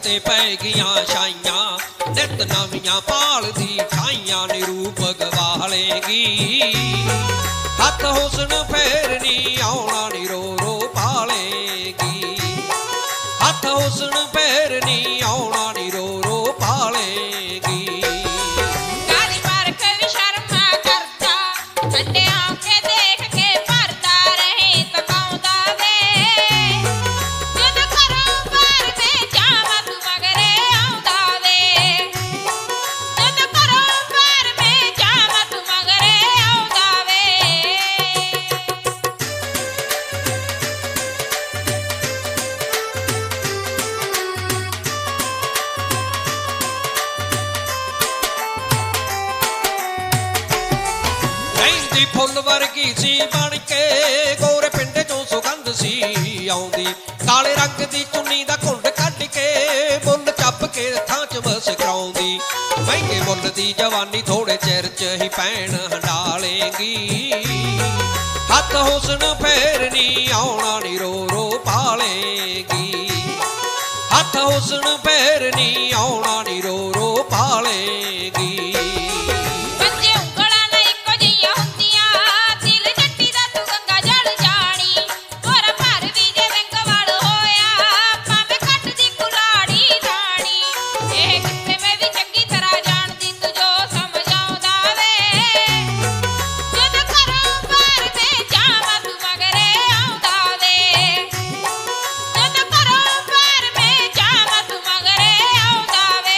ਤੇ ਪੈ ਗਈਆਂ ਛਾਈਆਂ ਨਿਤ ਨਵੀਆਂ ਭਾਲਦੀ ਠਾਈਆਂ ਨਿਰੂਪ ਗਵਾਲੇਗੀ ਹੱਥ ਹੁਸਨ ਫੇਰ ਨੀ ਆਉਣਾ ਨੀ ਰੋ ਰੋ ਪਾਲੇਗੀ ਹੱਥ ਹੁਸਨ ਫੇਰ ਨੀ ਆਉਣਾ ਨੀ ਰੋ ਰੋ ਪਾਲੇਗੀ ਕਾਲੀ ਪਰਖ ਵੀ ਸ਼ਰਮਾ ਕਰਦਾ ਠੰਡੇ ਆਂਖੇ ਦੇਖ ਕੇ ਭਰਦਾ ਰਹੇ ਤਕਾਉਂਦਾ ਵੇ ਜਦ ਘਰੋਂ ਬਾਹਰ ਮੈਂ ਜਾਵਾਂ ਤੂੰ ਮਗਰੇ ਆਉਂਦਾ ਵੇ ਜਦ ਘਰੋਂ ਬਾਹਰ ਮੈਂ ਜਾਵਾਂ ਤੂੰ ਮਗਰੇ ਆਉਂਦਾ ਵੇ ਰਹਿੰਦੀ ਫੁੱਲ ਵਰਗੀ ਸੀ ਬਣ ਕੇ ਗੋਰੇ ਪਿੰਡ ਚੋਂ ਸੁਗੰਧ ਸੀ ਆਉਂਦੀ ਕਾਲੇ ਰੰਗ ਦੀ ਚੁੰਨੀ ਦਾ ਘੁੰਡ ਕੱਢ ਕੇ ਬੁੱਲ ਚੱਪ ਕੇ ਥਾਂ ਚ ਬਸ ਕਰਾਉਂਦੀ ਮਹਿੰਗੇ ਮੁੱਲ ਦੀ ਜਵਾਨੀ ਥੋੜੇ ਚਿਰ ਚ ਹੀ ਪੈਣ ਹੰਡਾਲੇਗੀ ਹੱਥ ਹੁਸਨ ਫੇਰ ਨੀ ਆਉਣਾ ਨੀ ਰੋ ਰੋ ਪਾਲੇਗੀ ਹੱਥ ਹੁਸਨ ਫੇਰ ਨੀ ਆਉਣਾ ਨੀ ਰੋ ਰੋ ਪਾਲੇਗੀ ਪੰਜੇ ਉਂਗਲਾਂ ਨਾ ਇੱਕੋ ਜਿਹੀਆਂ ਹੁੰਦੀਆਂ ਦਿਲ ਜੱਟੀ ਦਾ ਤੂੰ ਗੰਗਾ ਜਲ ਜਾਣੀ ਹੋਰ ਭਰ ਵੀ ਜੇ ਵਿੰਗਵਲ ਹੋਇਆ ਭਾਵੇਂ ਕੱਟ ਦੀ ਕੁਲਾੜੀ ਥਾਣੀ ਇਹ ਕਿੱਥੇ ਮੈਂ ਵੀ ਚੰਗੀ ਤਰ੍ਹਾਂ ਜਾਣਦੀ ਤੂੰ ਜੋ ਸਮਝ ਆਉਂਦਾ ਵੇ ਜਦ ਘਰੋਂ ਬਾਹਰ ਮੈਂ ਜਾਵਾਂ ਤੂੰ ਮਗਰੇ ਆਉਂਦਾ ਵੇ ਜਦ ਘਰੋਂ ਬਾਹਰ ਮੈਂ ਜਾਵਾਂ ਤੂੰ ਮਗਰੇ ਆਉਂਦਾ ਵੇ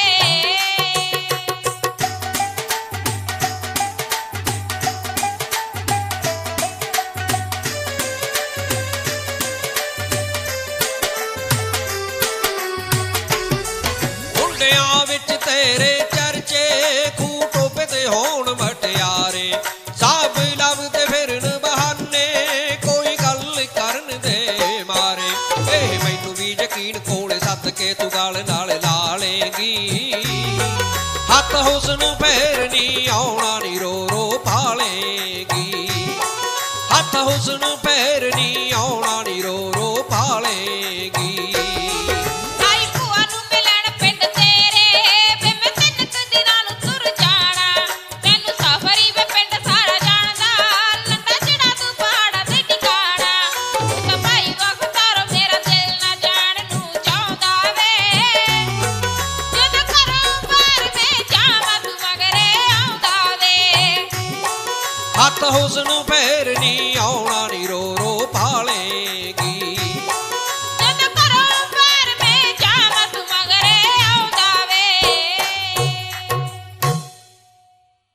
ਮੁੰਡਿਆਂ ਵਿੱਚ ਤੇਰੇ ਚਰਚੇ ਖੂਹ ਟੋਪੇ ਤੇ ਹੋਣ ਮਟਿਆਰੇ ਸਭ ਲੱਭਦੇ ਫਿਰਨ ਬਹਾਨੇ ਕੋਈ ਗੱਲ ਕਰਨ ਦੇ ਮਾਰੇ ਇਹ ਮੈਨੂੰ ਵੀ ਯਕੀਨ ਕੋਲੇ ਸੱਦ ਕੇ ਤੂੰ ਗਲ ਨਾਲ ਲਾ ਲੇਗੀ ਹੱਥ ਹੁਸਨ ਫੇਰ ਨੀ ਆਉਣਾ ਨੀ ਰੋ ਰੋ ਪਾਲੇਗੀ ਹੱਥ ਹੁਸਨ ਫੇਰ ਨੀ ਆਉਣਾ ਨੀ ਰੋ ਰੋ ਪਾਲੇਗੀ ਆਈ ਭੂਆ ਨੂੰ ਮਿਲਣ ਪਿੰਡ ਤੇਰੇ ਵੇ ਮੈਂ ਤਿੰਨ ਕੁ ਦਿਨਾਂ ਨੂੰ ਤੁਰ ਜਾਣਾ ਤੈਨੂੰ ਸਫਰੀ ਵੇ ਪਿੰਡ ਸਾਰਾ ਜਾਣਦਾ ਲੰਡਾ ਜਿਹੜਾ ਤੂੰ ਪਹਾੜਾਂ ਤੇ ਟਿਕਾਣਾ ਤੂੰ ਤਾਂ ਭਾਈ ਵਖਤਾਰੋ ਮੇਰਾ ਦਿਲ ਨਾ ਜਾਣ ਨੂੰ ਚਾਹੁੰਦਾ ਵੇ ਜਦ ਘਰੋਂ ਬਾਹਰ ਮੈਂ ਜਾਵਾਂ ਤੂੰ ਮਗਰੇ ਆਉਂਦਾ ਵੇ ਹੱਥ ਹੁਸਨ ਫੇਰ ਨੀ ਆਉਣਾ ਨੀ ਰੋ ਰੋ ਪਾਲੇਗੀ